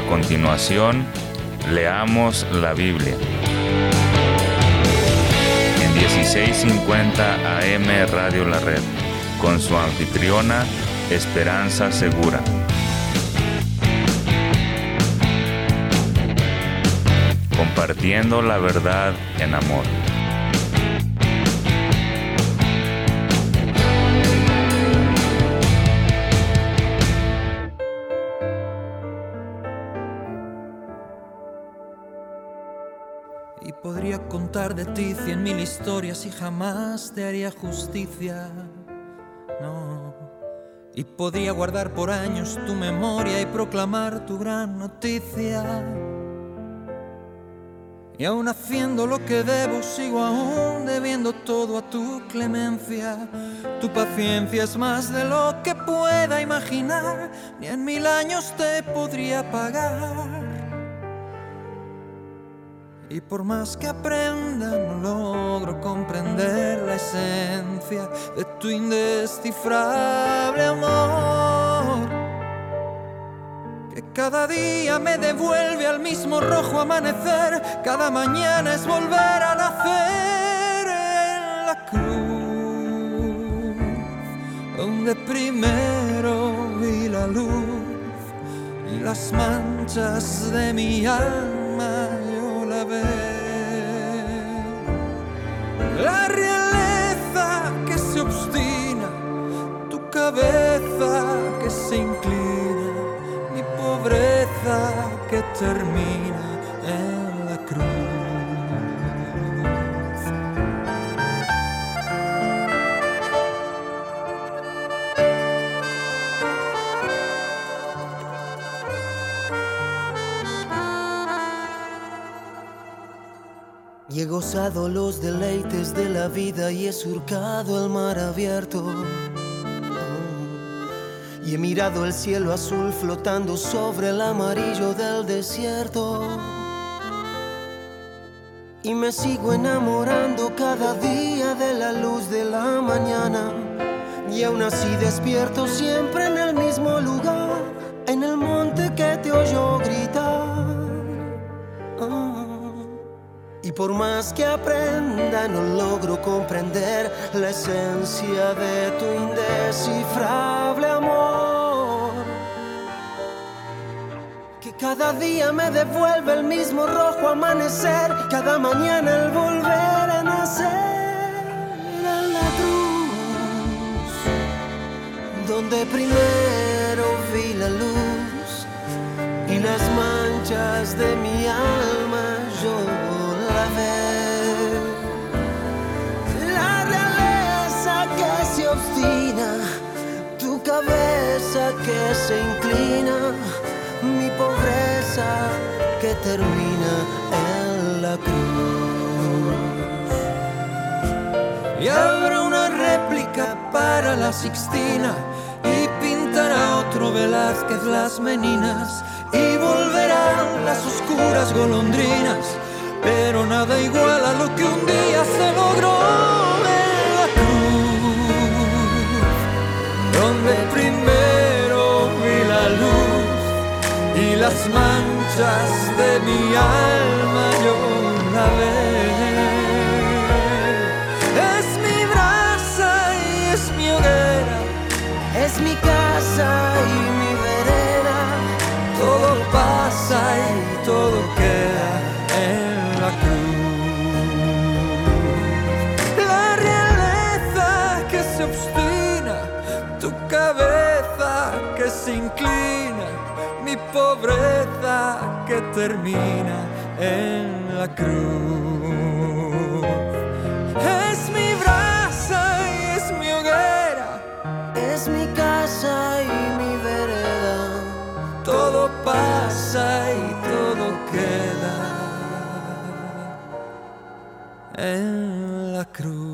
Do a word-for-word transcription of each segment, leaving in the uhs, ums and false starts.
continuación, leamos la Biblia. En dieciséis cincuenta A M Radio La Red, con su anfitriona, Esperanza Segura. Compartiendo la verdad en amor. Y podría contar de ti cien mil historias y jamás te haría justicia, no. Y podría guardar por años tu memoria y proclamar tu gran noticia. Y aún haciendo lo que debo, sigo aún debiendo todo a tu clemencia. Tu paciencia es más de lo que pueda imaginar, ni en mil años te podría pagar. Y por más que aprenda, no logro comprender la esencia de tu indescifrable amor, que cada día me devuelve al mismo rojo amanecer. Cada mañana es volver a nacer en la cruz, donde primero vi la luz y las manchas de mi alma yo la ve. La realeza que se obstina, tu cabeza que se inclina, mi pobreza que termina en la cruz. Y he gozado los deleites de la vida y he surcado el mar abierto. Y he mirado el cielo azul flotando sobre el amarillo del desierto. Y me sigo enamorando cada día de la luz de la mañana. Y aún así despierto siempre en el mismo lugar, en el monte que te oyó gritar. Oh. Y por más que aprenda, no logro comprender la esencia de tu indescifrable amor, que cada día me devuelve el mismo rojo amanecer, cada mañana el volver a nacer en la cruz, donde primero vi la luz y las manchas de mi alma yo la ver. La realeza que se obstina, tu cabeza que se inclina, mi pobreza que termina en la cruz. Y habrá una réplica para la Sixtina, y pintará otro Velázquez las meninas, y volverán las oscuras golondrinas, pero nada igual a lo que un día se logró en la cruz, donde primero vi la luz y las manchas de mi alma yo la ve. Es mi brasa y es mi hoguera, es mi casa y mi vereda, todo pasa y todo queda en la cruz. La realeza que se obstina, tu cabeza que se inclina, mi pobreza que termina en la cruz. Es mi brasa y es mi hoguera, es mi casa y mi vereda, todo pasa y todo queda en la cruz.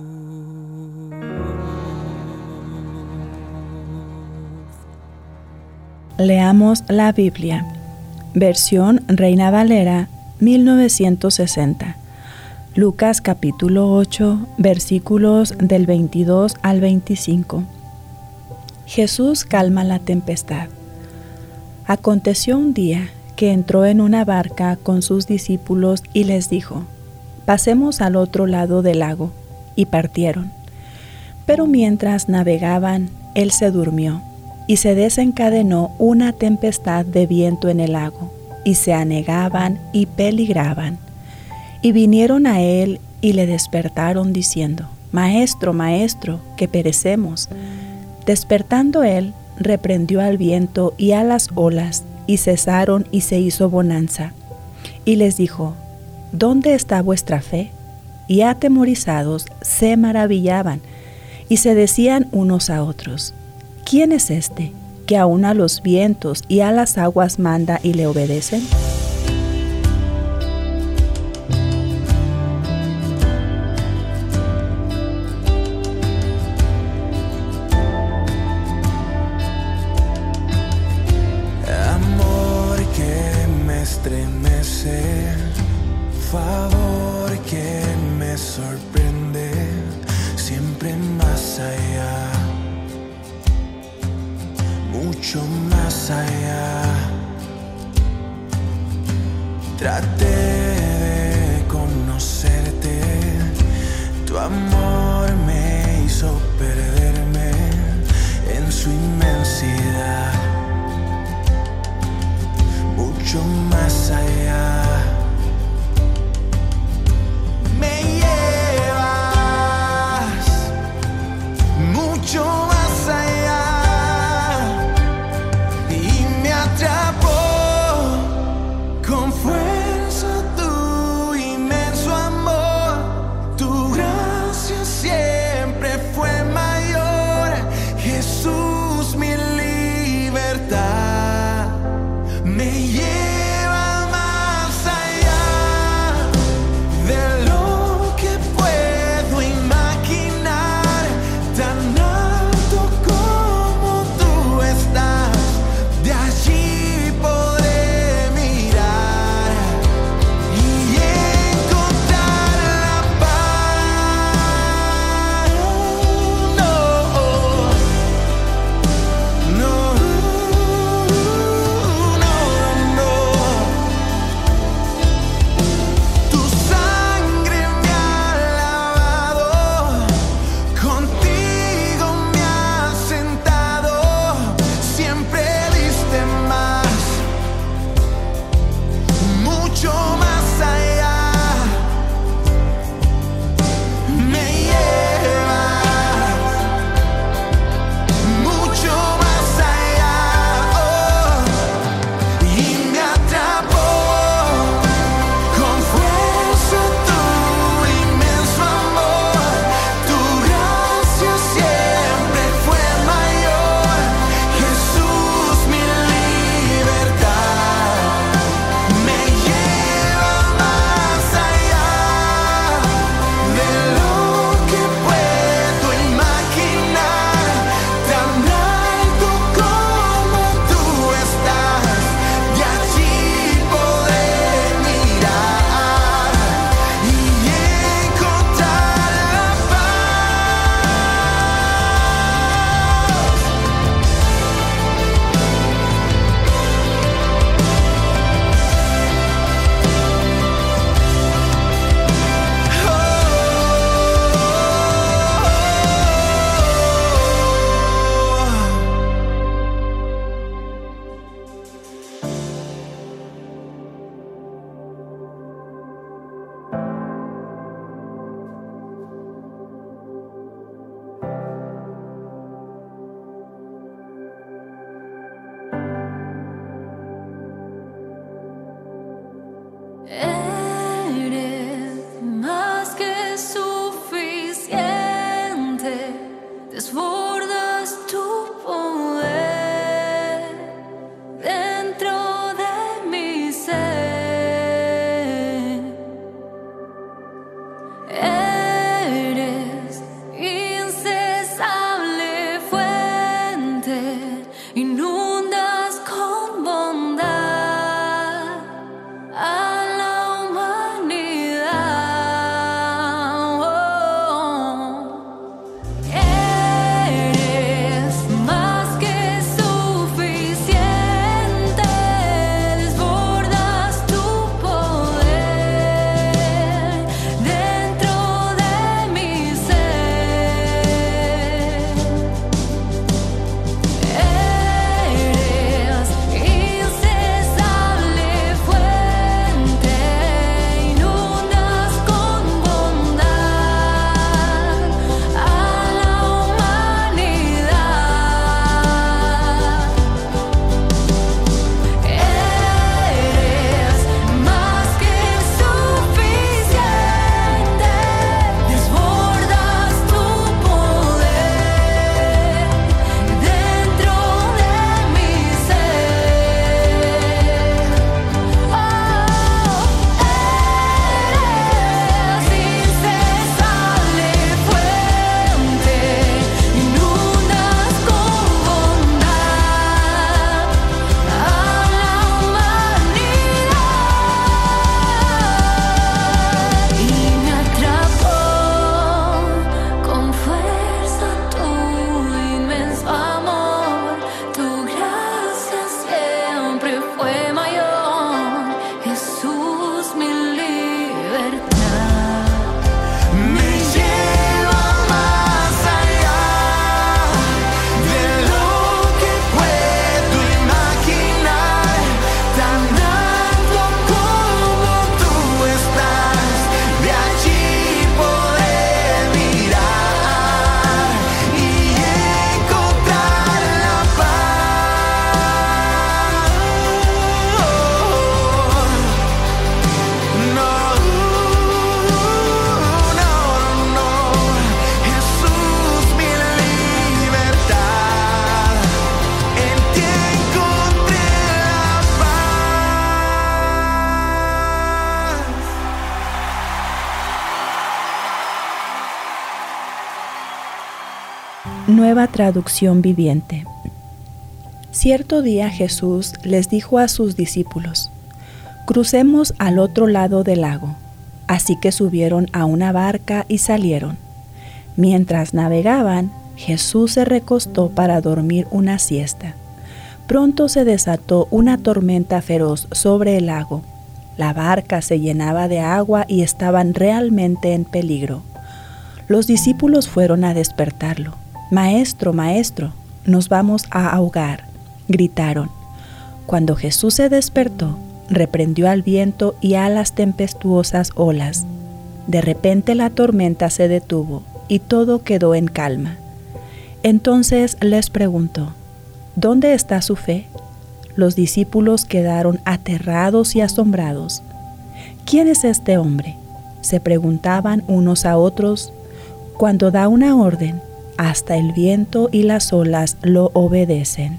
Leamos la Biblia. Versión Reina Valera mil novecientos sesenta. Lucas capítulo ocho, versículos del veintidós al veinticinco. Jesús calma la tempestad. Aconteció un día que entró en una barca con sus discípulos y les dijo: «Pasemos al otro lado del lago», y partieron. Pero mientras navegaban, él se durmió, y se desencadenó una tempestad de viento en el lago, y se anegaban y peligraban. Y vinieron a él y le despertaron diciendo: «Maestro, maestro, que perecemos». Despertando él, reprendió al viento y a las olas, y cesaron y se hizo bonanza. Y les dijo: «¿Dónde está vuestra fe?». Y atemorizados se maravillaban, y se decían unos a otros: «¿Quién es este, que aun a los vientos y a las aguas manda y le obedecen?». Amor que me estremece, favor que me sorprende, siempre más allá, mucho más allá. Traté de conocerte, tu amor me hizo perderme en su inmensidad, mucho más allá. Me llevas mucho más allá y me atrapó con fuerza tu inmenso amor. Tu gracia siempre fue mayor, Jesús, mi libertad. Me lleva más allá de lo que puedo imaginar, tan alto como tú estás, de allí podré mirar y encontrar la paz. No, no, no, no. Nueva Traducción Viviente. Cierto día Jesús les dijo a sus discípulos: «Crucemos al otro lado del lago». Así que subieron a una barca y salieron. Mientras navegaban, Jesús se recostó para dormir una siesta. Pronto se desató una tormenta feroz sobre el lago. La barca se llenaba de agua y estaban realmente en peligro. Los discípulos fueron a despertarlo. «Maestro, maestro, nos vamos a ahogar», gritaron. Cuando Jesús se despertó, reprendió al viento y a las tempestuosas olas. De repente la tormenta se detuvo y todo quedó en calma. Entonces les preguntó: ¿dónde está su fe? Los discípulos quedaron aterrados y asombrados. ¿Quién es este hombre?, se preguntaban unos a otros. Cuando da una orden, hasta el viento y las olas lo obedecen.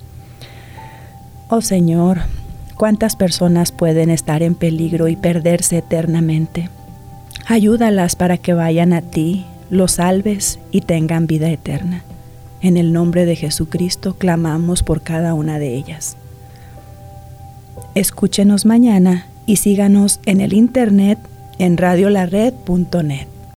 Oh Señor, ¿cuántas personas pueden estar en peligro y perderse eternamente? Ayúdalas para que vayan a ti, los salves y tengan vida eterna. En el nombre de Jesucristo clamamos por cada una de ellas. Escúchenos mañana y síganos en el internet en radio la red punto net.